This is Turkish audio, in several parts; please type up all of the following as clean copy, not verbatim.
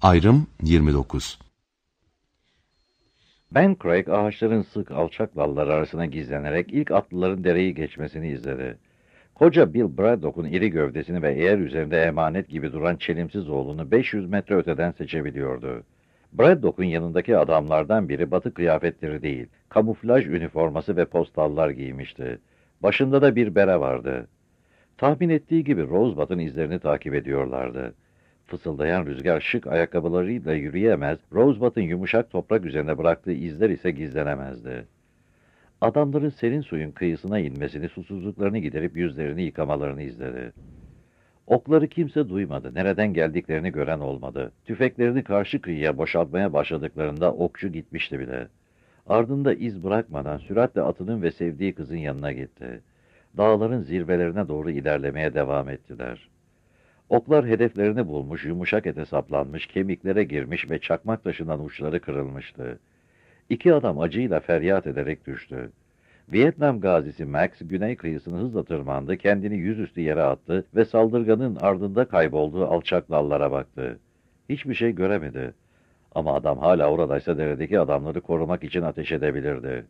Ayrım 29. Ben Craig ağaçların sık alçak dalları arasına gizlenerek ilk atlıların dereyi geçmesini izledi. Koca Bill Braddock'un iri gövdesini ve eğer üzerinde emanet gibi duran çelimsiz oğlunu 500 metre öteden seçebiliyordu. Braddock'un yanındaki adamlardan biri batı kıyafetleri değil, kamuflaj üniforması ve postallar giymişti. Başında da bir bere vardı. Tahmin ettiği gibi Rosebud'un izlerini takip ediyorlardı. Fısıldayan rüzgar şık ayakkabılarıyla yürüyemez, Rosebud'un yumuşak toprak üzerine bıraktığı izler ise gizlenemezdi. Adamların serin suyun kıyısına inmesini, susuzluklarını giderip yüzlerini yıkamalarını izledi. Okları kimse duymadı, nereden geldiklerini gören olmadı. Tüfeklerini karşı kıyıya boşaltmaya başladıklarında okçu gitmişti bile. Ardında iz bırakmadan süratle atının ve sevdiği kızın yanına gitti. Dağların zirvelerine doğru ilerlemeye devam ettiler. Oklar hedeflerini bulmuş, yumuşak ete saplanmış, kemiklere girmiş ve çakmak taşından uçları kırılmıştı. İki adam acıyla feryat ederek düştü. Vietnam gazisi Max, güney kıyısını hızla tırmandı, kendini yüzüstü yere attı ve saldırganın ardında kaybolduğu alçak dallara baktı. Hiçbir şey göremedi. Ama adam hala oradaysa deredeki adamları korumak için ateş edebilirdi.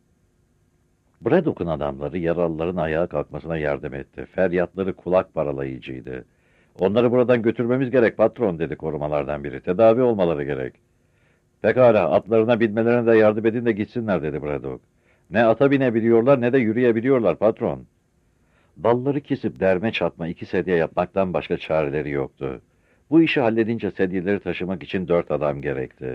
Braddock'un adamları yaralıların ayağa kalkmasına yardım etti. Feryatları kulak paralayıcıydı. "Onları buradan götürmemiz gerek patron," dedi korumalardan biri. "Tedavi olmaları gerek." "Pekala, atlarına binmelerine de yardım edin de gitsinler," dedi Braddock. "Ne ata binebiliyorlar ne de yürüyebiliyorlar patron." Dalları kesip derme çatma iki sedye yapmaktan başka çareleri yoktu. Bu işi halledince sedyeleri taşımak için 4 adam gerekti.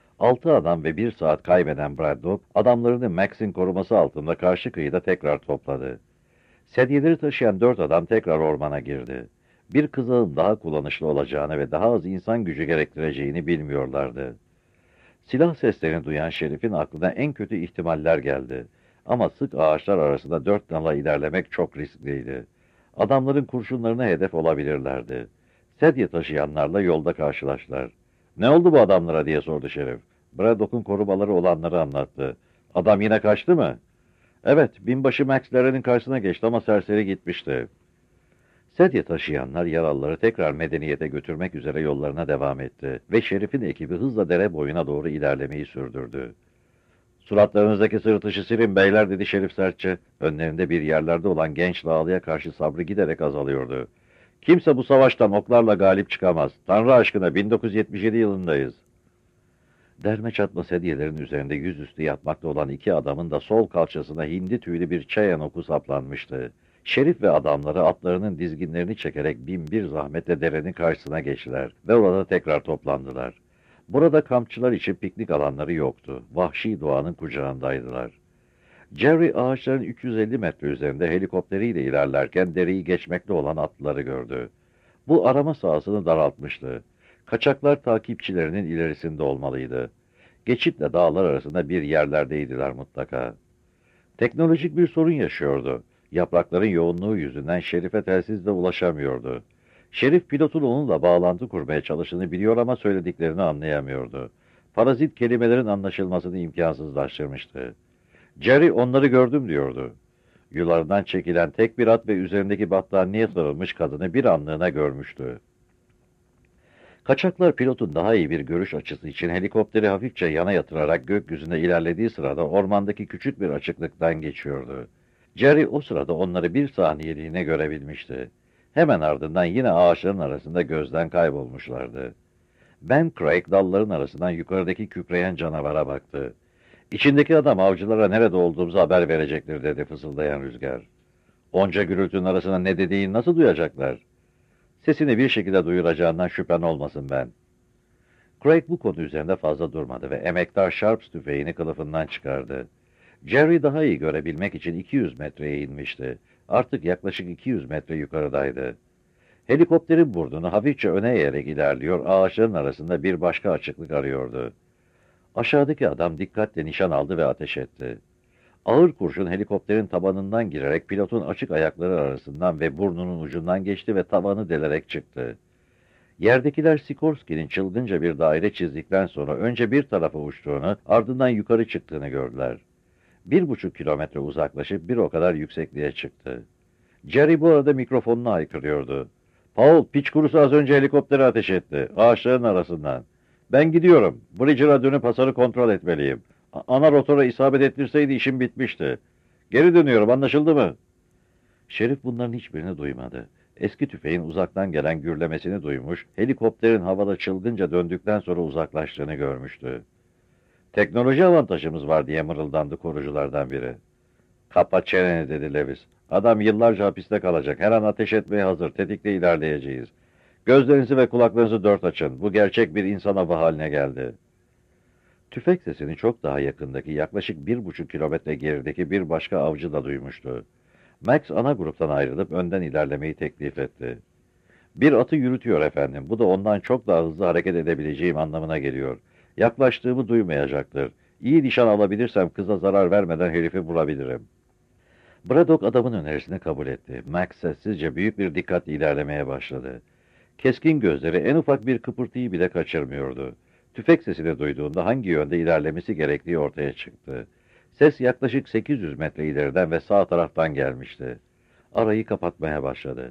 6 adam ve 1 saat kaybeden Braddock, adamlarını Max'in koruması altında karşı kıyıda tekrar topladı. Sedyeleri taşıyan 4 adam tekrar ormana girdi. Bir kızağın daha kullanışlı olacağını ve daha az insan gücü gerektireceğini bilmiyorlardı. Silah seslerini duyan Şerif'in aklına en kötü ihtimaller geldi. Ama sık ağaçlar arasında 4 nala ilerlemek çok riskliydi. Adamların kurşunlarına hedef olabilirlerdi. Sedye taşıyanlarla yolda karşılaştılar. "Ne oldu bu adamlara?" diye sordu Şerif. Braddock'un korumaları olanları anlattı. "Adam yine kaçtı mı?" "Evet, binbaşı Max'lerin karşısına geçti ama serseri gitmişti." Sedye taşıyanlar yaralıları tekrar medeniyete götürmek üzere yollarına devam etti ve Şerif'in ekibi hızla dere boyuna doğru ilerlemeyi sürdürdü. "Suratlarınızdaki sırıtışı silin beyler," dedi Şerif sertçe. Önlerinde bir yerlerde olan genç dağlıya karşı sabrı giderek azalıyordu. "Kimse bu savaştan oklarla galip çıkamaz. Tanrı aşkına 1977 yılındayız." Derme çatma sedyelerin üzerinde yüzüstü yatmakta olan iki adamın da sol kalçasına hindi tüylü bir çayan oku saplanmıştı. Şerif ve adamları atlarının dizginlerini çekerek bin bir zahmetle derenin karşısına geçtiler ve orada tekrar toplandılar. Burada kampçılar için piknik alanları yoktu. Vahşi doğanın kucağındaydılar. Jerry ağaçların 350 metre üzerinde helikopteriyle ilerlerken dereyi geçmekte olan atlıları gördü. Bu arama sahasını daraltmıştı. Kaçaklar takipçilerinin ilerisinde olmalıydı. Geçitle dağlar arasında bir yerlerdeydiler mutlaka. Teknolojik bir sorun yaşıyordu. Yaprakların yoğunluğu yüzünden Şerif'e telsizle ulaşamıyordu. Şerif pilotun onunla bağlantı kurmaya çalıştığını biliyor ama söylediklerini anlayamıyordu. Parazit kelimelerin anlaşılmasını imkansızlaştırmıştı. "Jerry, onları gördüm," diyordu. Yularından çekilen tek bir at ve üzerindeki battaniye sarılmış kadını bir anlığına görmüştü. Kaçaklar pilotun daha iyi bir görüş açısı için helikopteri hafifçe yana yatırarak gökyüzünde ilerlediği sırada ormandaki küçük bir açıklıktan geçiyordu. Jerry o sırada onları bir saniyeliğine görebilmişti. Hemen ardından yine ağaçların arasında gözden kaybolmuşlardı. Ben Craig dalların arasından yukarıdaki kükreyen canavara baktı. "İçindeki adam avcılara nerede olduğumuzu haber verecektir," dedi fısıldayan rüzgar. "Onca gürültünün arasında ne dediğini nasıl duyacaklar?" "Sesini bir şekilde duyuracağından şüphen olmasın ben." Craig bu konu üzerinde fazla durmadı ve emektar Sharps tüfeğini kılıfından çıkardı. Jerry daha iyi görebilmek için 200 metreye inmişti. Artık yaklaşık 200 metre yukarıdaydı. Helikopterin burnunu hafifçe öne eğerek ilerliyor, ağaçların arasında bir başka açıklık arıyordu. Aşağıdaki adam dikkatle nişan aldı ve ateş etti. Ağır kurşun helikopterin tabanından girerek pilotun açık ayakları arasından ve burnunun ucundan geçti ve tavanı delerek çıktı. Yerdekiler Sikorsky'nin çılgınca bir daire çizdikten sonra önce bir tarafa uçtuğunu, ardından yukarı çıktığını gördüler. 1,5 kilometre uzaklaşıp bir o kadar yüksekliğe çıktı. Jerry bu arada mikrofonunu haykırıyordu. "Paul, piç kurusu az önce helikoptere ateş etti. Ağaçların arasından. Ben gidiyorum. Bridger'a dönüp hasarı kontrol etmeliyim. Ana rotora isabet ettirseydi işim bitmişti. Geri dönüyorum, anlaşıldı mı? Şerif bunların hiçbirini duymadı. Eski tüfeğin uzaktan gelen gürlemesini duymuş, helikopterin havada çılgınca döndükten sonra uzaklaştığını görmüştü. Teknoloji avantajımız var diye mırıldandı koruculardan biri. Kapat çeneni dedi Lewis. Adam yıllarca hapiste kalacak. Her an ateş etmeye hazır. Tetikle ilerleyeceğiz. Gözlerinizi ve kulaklarınızı dört açın. Bu gerçek bir insan avı haline geldi. Tüfek sesini çok daha yakındaki, yaklaşık 1,5 kilometre gerideki bir başka avcı da duymuştu. Max ana gruptan ayrılıp önden ilerlemeyi teklif etti. Bir atı yürütüyor efendim. Bu da ondan çok daha hızlı hareket edebileceğim anlamına geliyor. Yaklaştığımı duymayacaktır. İyi nişan alabilirsem kıza zarar vermeden herifi vurabilirim. Braddock adamın önerisini kabul etti. Max sessizce büyük bir dikkatle ilerlemeye başladı. Keskin gözleri en ufak bir kıpırtıyı bile kaçırmıyordu. Tüfek sesini duyduğunda hangi yönde ilerlemesi gerektiği ortaya çıktı. Ses yaklaşık 800 metre ileriden ve sağ taraftan gelmişti. Arayı kapatmaya başladı.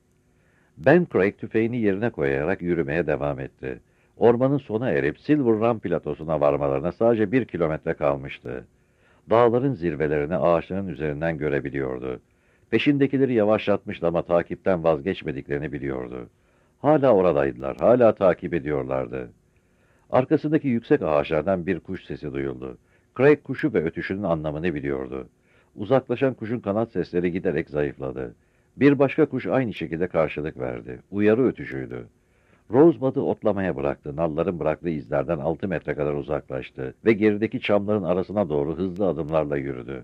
Ben Craig tüfeğini yerine koyarak yürümeye devam etti. Ormanın sona erip Silver Run platosuna varmalarına sadece 1 kilometre kalmıştı. Dağların zirvelerini ağaçların üzerinden görebiliyordu. Peşindekileri yavaşlatmıştı ama takipten vazgeçmediklerini biliyordu. Hala oradaydılar, hala takip ediyorlardı. Arkasındaki yüksek ağaçlardan bir kuş sesi duyuldu. Craig kuşu ve ötüşünün anlamını biliyordu. Uzaklaşan kuşun kanat sesleri giderek zayıfladı. Bir başka kuş aynı şekilde karşılık verdi. Uyarı ötüşüydü. Rosebud'u otlamaya bıraktı. Nalların bıraktığı izlerden 6 metre kadar uzaklaştı ve gerideki çamların arasına doğru hızlı adımlarla yürüdü.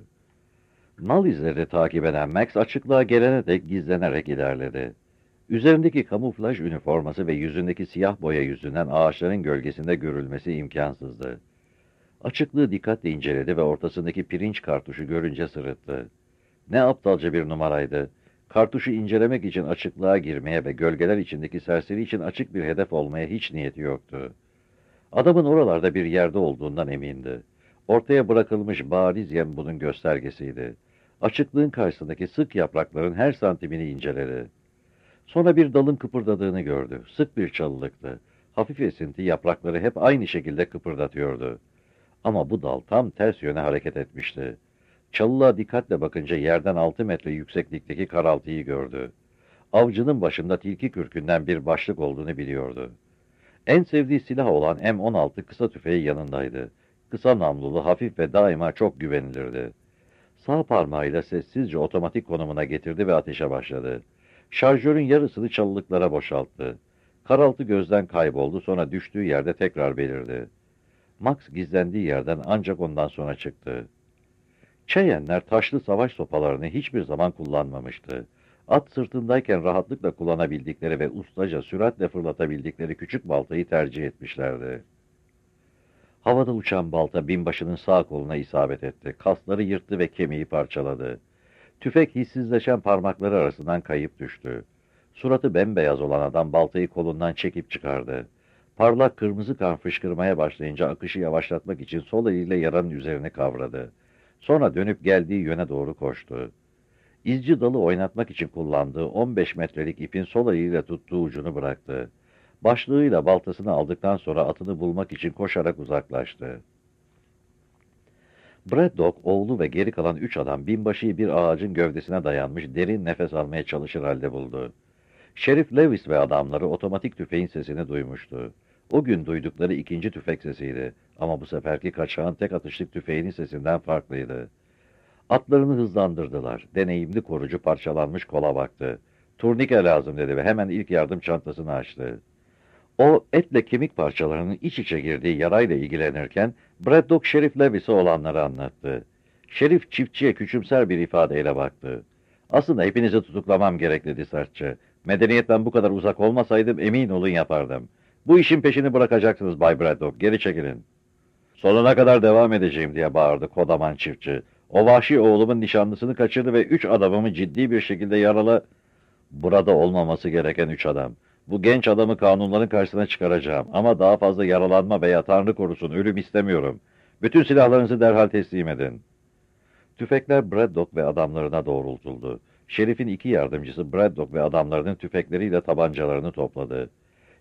Nal izleri takip eden Max açıklığa gelene dek gizlenerek ilerledi. Üzerindeki kamuflaj üniforması ve yüzündeki siyah boya yüzünden ağaçların gölgesinde görülmesi imkansızdı. Açıklığı dikkatle inceledi ve ortasındaki pirinç kartuşu görünce sırıttı. Ne aptalca bir numaraydı. Kartuşu incelemek için açıklığa girmeye ve gölgeler içindeki serseri için açık bir hedef olmaya hiç niyeti yoktu. Adamın oralarda bir yerde olduğundan emindi. Ortaya bırakılmış bariz yem bunun göstergesiydi. Açıklığın karşısındaki sık yaprakların her santimini inceledi. Sonra bir dalın kıpırdadığını gördü. Sık bir çalılıktı. Hafif esinti yaprakları hep aynı şekilde kıpırdatıyordu. Ama bu dal tam ters yöne hareket etmişti. Çalılığa dikkatle bakınca yerden 6 metre yükseklikteki karaltıyı gördü. Avcının başında tilki kürkünden bir başlık olduğunu biliyordu. En sevdiği silah olan M16 kısa tüfeği yanındaydı. Kısa namlulu, hafif ve daima çok güvenilirdi. Sağ parmağıyla sessizce otomatik konumuna getirdi ve ateşe başladı. Şarjörün yarısını çalılıklara boşalttı. Karaltı gözden kayboldu, sonra düştüğü yerde tekrar belirdi. Max gizlendiği yerden ancak ondan sonra çıktı. Cheyenne'ler taşlı savaş sopalarını hiçbir zaman kullanmamıştı. At sırtındayken rahatlıkla kullanabildikleri ve ustaca süratle fırlatabildikleri küçük baltayı tercih etmişlerdi. Havada uçan balta binbaşının sağ koluna isabet etti. Kasları yırttı ve kemiği parçaladı. Tüfek hissizleşen parmakları arasından kayıp düştü. Suratı bembeyaz olan adam baltayı kolundan çekip çıkardı. Parlak kırmızı kan fışkırmaya başlayınca akışı yavaşlatmak için sol eliyle yaranın üzerine kavradı. Sonra dönüp geldiği yöne doğru koştu. İzci dalı oynatmak için kullandığı 15 metrelik ipin sol eliyle tuttuğu ucunu bıraktı. Başlığıyla baltasını aldıktan sonra atını bulmak için koşarak uzaklaştı. Braddock, oğlu ve geri kalan 3 adam binbaşıyı bir ağacın gövdesine dayanmış derin nefes almaya çalışır halde buldu. Şerif Lewis ve adamları otomatik tüfeğin sesini duymuştu. O gün duydukları ikinci tüfek sesiydi ama bu seferki kaçağın tek atışlık tüfeğinin sesinden farklıydı. Atlarını hızlandırdılar. Deneyimli korucu parçalanmış kola baktı. Turnike lazım dedi ve hemen ilk yardım çantasını açtı. O etle kemik parçalarının iç içe girdiği yarayla ilgilenirken Braddock Şerif Lewis'e olanları anlattı. Şerif çiftçiye küçümser bir ifadeyle baktı. Aslında hepinizi tutuklamam gerek dedi sertçe. Medeniyetten bu kadar uzak olmasaydım emin olun yapardım. Bu işin peşini bırakacaksınız Bay Braddock, geri çekilin. Sonuna kadar devam edeceğim diye bağırdı kodaman çiftçi. O vahşi oğlumun nişanlısını kaçırdı ve 3 adamımı ciddi bir şekilde yaralı... Burada olmaması gereken 3 adam. Bu genç adamı kanunların karşısına çıkaracağım ama daha fazla yaralanma veya Tanrı korusun ölüm istemiyorum. Bütün silahlarınızı derhal teslim edin. Tüfekler Braddock ve adamlarına doğrultuldu. Şerif'in 2 yardımcısı Braddock ve adamlarının tüfekleriyle tabancalarını topladı.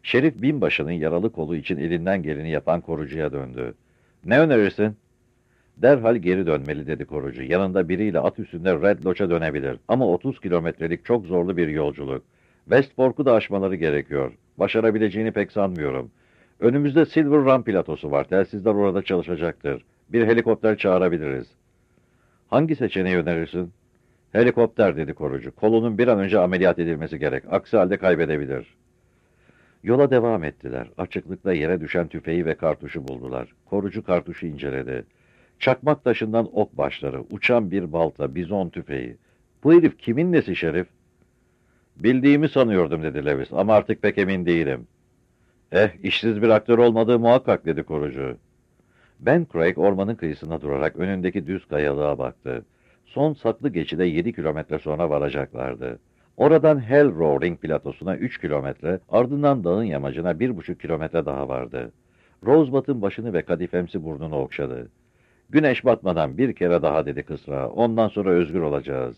Şerif binbaşının yaralı kolu için elinden geleni yapan korucuya döndü. Ne önerirsin? Derhal geri dönmeli dedi korucu. Yanında biriyle at üstünde Red Lodge'a dönebilir. Ama 30 kilometrelik çok zorlu bir yolculuk. West Fork'u da aşmaları gerekiyor. Başarabileceğini pek sanmıyorum. Önümüzde Silver Run platosu var. Telsizler orada çalışacaktır. Bir helikopter çağırabiliriz. Hangi seçeneği önerirsin? Helikopter dedi korucu. Kolunun bir an önce ameliyat edilmesi gerek. Aksi halde kaybedebilir. Yola devam ettiler. Açıklıkta yere düşen tüfeği ve kartuşu buldular. Korucu kartuşu inceledi. Çakmak taşından ok başları, uçan bir balta, bizon tüfeği. Bu herif kimin nesi Şerif? Bildiğimi sanıyordum dedi Lewis ama artık pek emin değilim. İşsiz bir aktör olmadığı muhakkak dedi korucu. Ben Craig ormanın kıyısına durarak önündeki düz kayalığa baktı. Son saklı geçide 7 kilometre sonra varacaklardı. Oradan Hell Roaring platosuna 3 kilometre, ardından dağın yamacına 1,5 kilometre daha vardı. Rosebud'un başını ve kadifemsi burnunu okşadı. Güneş batmadan bir kere daha dedi kısra, ondan sonra özgür olacağız.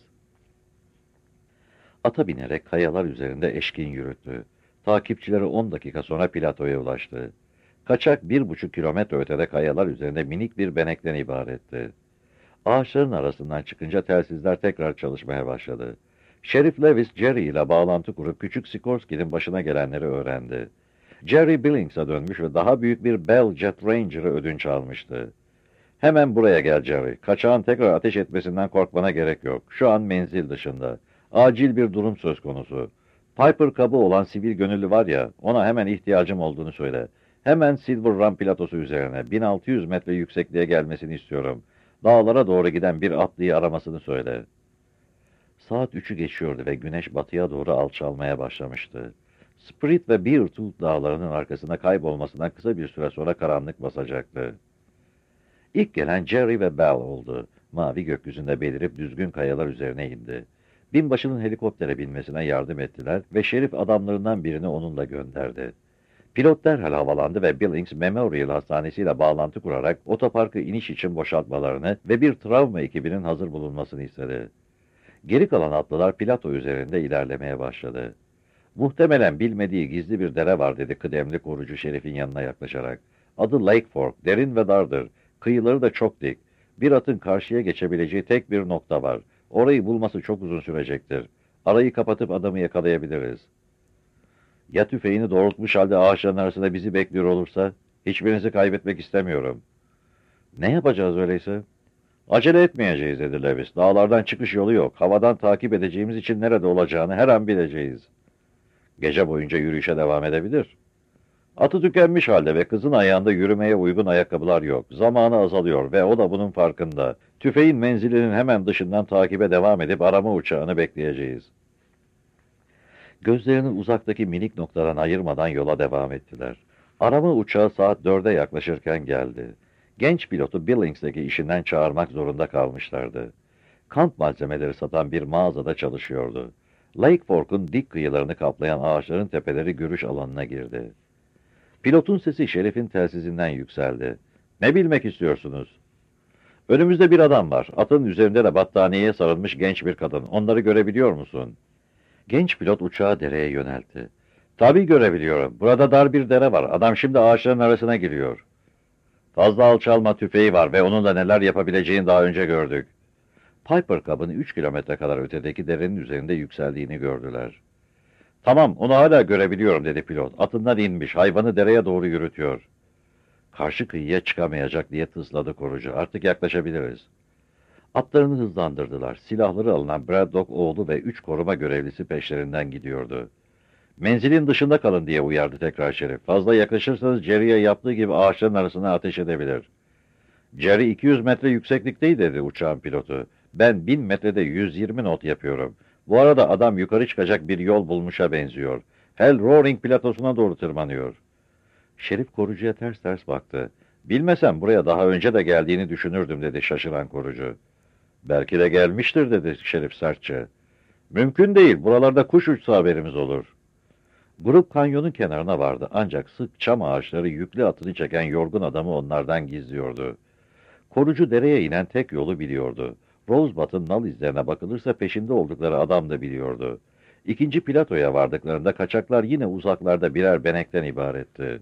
Ata binerek kayalar üzerinde eşkin yürüttü. Takipçileri 10 dakika sonra platoya ulaştı. Kaçak 1,5 kilometre ötede kayalar üzerinde minik bir benekten ibaretti. Ağaçların arasından çıkınca telsizler tekrar çalışmaya başladı. Şerif Lewis, Jerry ile bağlantı kurup küçük Sikorsky'nin başına gelenleri öğrendi. Jerry Billings'a dönmüş ve daha büyük bir Bell Jet Ranger'ı ödünç almıştı. Hemen buraya gel Jerry. Kaçağın tekrar ateş etmesinden korkmana gerek yok. Şu an menzil dışında. Acil bir durum söz konusu. Piper kabı olan sivil gönüllü var ya, ona hemen ihtiyacım olduğunu söyle. Hemen Silver Run platosu üzerine 1600 metre yüksekliğe gelmesini istiyorum. Dağlara doğru giden bir atlıyı aramasını söyle. Saat 3'ü geçiyordu ve güneş batıya doğru alçalmaya başlamıştı. Spirit ve Beartooth dağlarının arkasında kaybolmasından kısa bir süre sonra karanlık basacaktı. İlk gelen Jerry ve Bell oldu. Mavi gökyüzünde belirip düzgün kayalar üzerine indi. Binbaşının helikoptere binmesine yardım ettiler ve şerif adamlarından birini onunla gönderdi. Pilot derhal havalandı ve Billings Memorial Hastanesi ile bağlantı kurarak otoparkı iniş için boşaltmalarını ve bir travma ekibinin hazır bulunmasını istedi. Geri kalan atlılar plato üzerinde ilerlemeye başladı. Muhtemelen bilmediği gizli bir dere var dedi kıdemli korucu şerifin yanına yaklaşarak. Adı Lake Fork, derin ve dardır. Kıyıları da çok dik. Bir atın karşıya geçebileceği tek bir nokta var. Orayı bulması çok uzun sürecektir. Arayı kapatıp adamı yakalayabiliriz. Ya tüfeğini doğrultmuş halde ağaçların arasında bizi bekliyor olursa? Hiçbirinizi kaybetmek istemiyorum. Ne yapacağız öyleyse? Acele etmeyeceğiz dedi Lewis. Dağlardan çıkış yolu yok. Havadan takip edeceğimiz için nerede olacağını her an bileceğiz. Gece boyunca yürüyüşe devam edebilir. Atı tükenmiş halde ve kızın ayağında yürümeye uygun ayakkabılar yok. Zamanı azalıyor ve o da bunun farkında. Tüfeğin menzilinin hemen dışından takibe devam edip arama uçağını bekleyeceğiz. Gözlerini uzaktaki minik noktadan ayırmadan yola devam ettiler. Arama uçağı saat 4'e yaklaşırken geldi. Genç pilotu Billings'teki işinden çağırmak zorunda kalmışlardı. Kamp malzemeleri satan bir mağazada çalışıyordu. Lake Fork'un dik kıyılarını kaplayan ağaçların tepeleri görüş alanına girdi. Pilotun sesi Şerif'in telsizinden yükseldi. Ne bilmek istiyorsunuz? Önümüzde bir adam var. Atın üzerinde de battaniyeye sarılmış genç bir kadın. Onları görebiliyor musun? Genç pilot uçağı dereye yöneltti. Tabii görebiliyorum. Burada dar bir dere var. Adam şimdi ağaçların arasına giriyor. Fazla alçalma, tüfeği var ve onunla neler yapabileceğini daha önce gördük. Piper Cub'ın 3 kilometre kadar ötedeki derenin üzerinde yükseldiğini gördüler. Tamam, onu hala görebiliyorum dedi pilot. Atından inmiş, hayvanı dereye doğru yürütüyor. Karşı kıyıya çıkamayacak diye tızladı korucu. Artık yaklaşabiliriz. Atlarını hızlandırdılar. Silahları alınan Braddock oğlu ve 3 koruma görevlisi peşlerinden gidiyordu. Menzilin dışında kalın diye uyardı tekrar Şerif. Fazla yaklaşırsanız Jerry'e yaptığı gibi ağaçların arasına ateş edebilir. Jerry 200 metre yükseklikteydi dedi uçağın pilotu. Ben 1000 metrede 120 knot yapıyorum. Bu arada adam yukarı çıkacak bir yol bulmuşa benziyor. Hell Roaring platosuna doğru tırmanıyor. Şerif korucuya ters ters baktı. Bilmesem buraya daha önce de geldiğini düşünürdüm dedi şaşıran korucu. Belki de gelmiştir dedi Şerif sertçe. Mümkün değil, buralarda kuş uçsa haberimiz olur. Grup kanyonun kenarına vardı ancak sık çam ağaçları yüklü atını çeken yorgun adamı onlardan gizliyordu. Korucu dereye inen tek yolu biliyordu. Rosebud'un nal izlerine bakılırsa peşinde oldukları adam da biliyordu. İkinci platoya vardıklarında kaçaklar yine uzaklarda birer benekten ibaretti.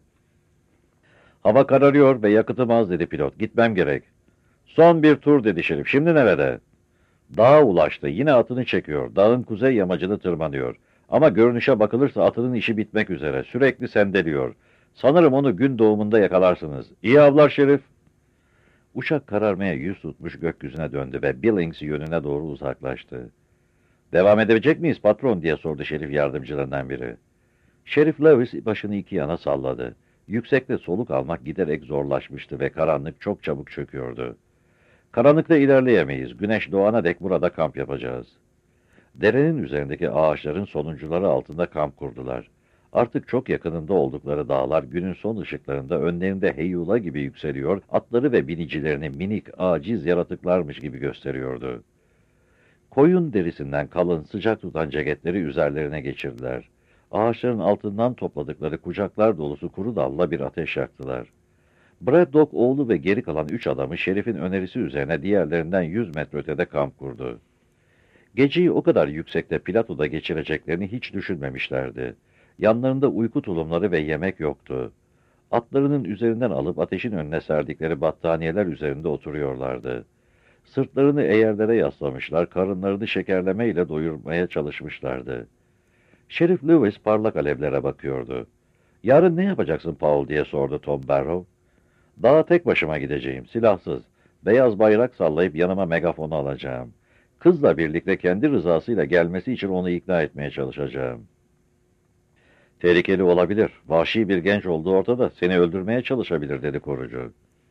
Hava kararıyor ve yakıtım az dedi pilot. Gitmem gerek. Son bir tur dedi Şerif. Şimdi nerede? Dağa ulaştı. Yine atını çekiyor. Dağın kuzey yamacını tırmanıyor. Ama görünüşe bakılırsa atının işi bitmek üzere. Sürekli sendeliyor. Sanırım onu gün doğumunda yakalarsınız. İyi avlar Şerif. Uçak kararmaya yüz tutmuş gökyüzüne döndü ve Billings yönüne doğru uzaklaştı. Devam edebilecek miyiz patron diye sordu Şerif yardımcılarından biri. Şerif Lewis başını iki yana salladı. Yüksekte soluk almak giderek zorlaşmıştı ve karanlık çok çabuk çöküyordu. Karanlıkta ilerleyemeyiz. Güneş doğana dek burada kamp yapacağız. Derenin üzerindeki ağaçların sonuncuları altında kamp kurdular. Artık çok yakınında oldukları dağlar günün son ışıklarında önlerinde heyula gibi yükseliyor, atları ve binicilerini minik, aciz yaratıklarmış gibi gösteriyordu. Koyun derisinden kalın, sıcak tutan ceketleri üzerlerine geçirdiler. Ağaçların altından topladıkları kucaklar dolusu kuru dalla bir ateş yaktılar. Braddock oğlu ve geri kalan 3 adamı Şerif'in önerisi üzerine diğerlerinden 100 metre ötede kamp kurdu. Geceyi o kadar yüksekte platoda geçireceklerini hiç düşünmemişlerdi. Yanlarında uyku tulumları ve yemek yoktu. Atlarının üzerinden alıp ateşin önüne serdikleri battaniyeler üzerinde oturuyorlardı. Sırtlarını eğerlere yaslamışlar, karınlarını şekerlemeyle doyurmaya çalışmışlardı. Şerif Lewis parlak alevlere bakıyordu. "Yarın ne yapacaksın Paul?" diye sordu Tom Barrow. "Dağa tek başıma gideceğim, silahsız. Beyaz bayrak sallayıp yanıma megafonu alacağım. Kızla birlikte kendi rızasıyla gelmesi için onu ikna etmeye çalışacağım." "Tehlikeli olabilir. Vahşi bir genç olduğu ortada. Seni öldürmeye çalışabilir," dedi korucu.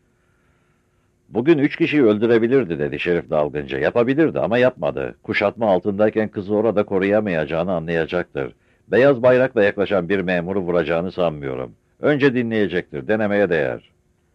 "Bugün 3 kişiyi öldürebilirdi," dedi Şerif dalgınca. "Yapabilirdi ama yapmadı. Kuşatma altındayken kızı orada koruyamayacağını anlayacaktır. Beyaz bayrakla yaklaşan bir memuru vuracağını sanmıyorum. Önce dinleyecektir. Denemeye değer."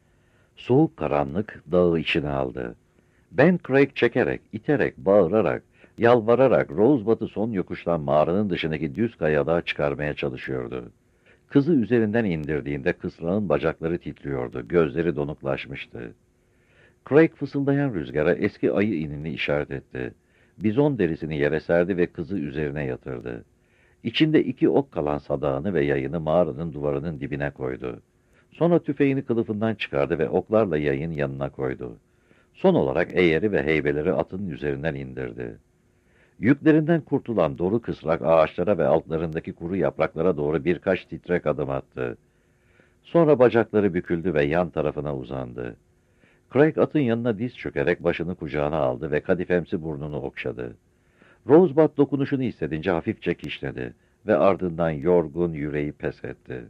Soğuk karanlık dağı içine aldı. Ben Craig çekerek, iterek, bağırarak, yalvararak Rosebud'u son yokuştan mağaranın dışındaki düz kayalığa çıkarmaya çalışıyordu. Kızı üzerinden indirdiğinde kısrağın bacakları titriyordu, gözleri donuklaşmıştı. Craig fısıldayan rüzgara eski ayı inini işaret etti. Bizon derisini yere serdi ve kızı üzerine yatırdı. İçinde 2 ok kalan sadağını ve yayını mağaranın duvarının dibine koydu. Sonra tüfeğini kılıfından çıkardı ve oklarla yayın yanına koydu. Son olarak eğeri ve heybeleri atının üzerinden indirdi. Yüklerinden kurtulan doğru kısrak ağaçlara ve altlarındaki kuru yapraklara doğru birkaç titrek adım attı. Sonra bacakları büküldü ve yan tarafına uzandı. Craig atın yanına diz çökerek başını kucağına aldı ve kadifemsi burnunu okşadı. Rosebud dokunuşunu hissedince hafifçe kişnedi ve ardından yorgun yüreği pes etti.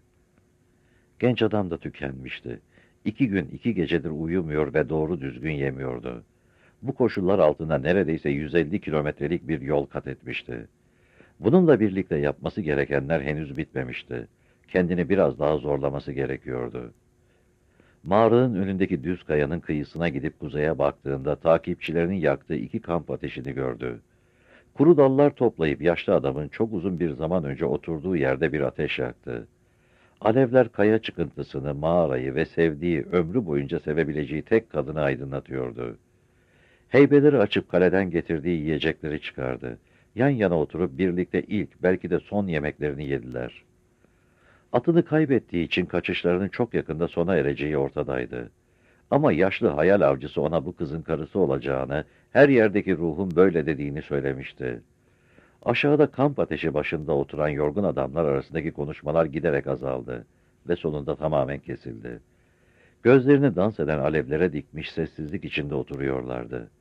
Genç adam da tükenmişti. 2 gün 2 gecedir uyumuyor ve doğru düzgün yemiyordu. Bu koşullar altında neredeyse 150 kilometrelik bir yol kat etmişti. Bununla birlikte yapması gerekenler henüz bitmemişti. Kendini biraz daha zorlaması gerekiyordu. Mağaranın önündeki düz kayanın kıyısına gidip kuzeye baktığında takipçilerinin yaktığı 2 kamp ateşini gördü. Kuru dallar toplayıp yaşlı adamın çok uzun bir zaman önce oturduğu yerde bir ateş yaktı. Alevler kaya çıkıntısını, mağarayı ve sevdiği, ömrü boyunca sevebileceği tek kadını aydınlatıyordu. Heybeleri açıp kaleden getirdiği yiyecekleri çıkardı. Yan yana oturup birlikte ilk, belki de son yemeklerini yediler. Atını kaybettiği için kaçışlarının çok yakında sona ereceği ortadaydı. Ama yaşlı hayal avcısı ona bu kızın karısı olacağını, her yerdeki ruhun böyle dediğini söylemişti. Aşağıda kamp ateşi başında oturan yorgun adamlar arasındaki konuşmalar giderek azaldı ve sonunda tamamen kesildi. Gözlerini dans eden alevlere dikmiş sessizlik içinde oturuyorlardı.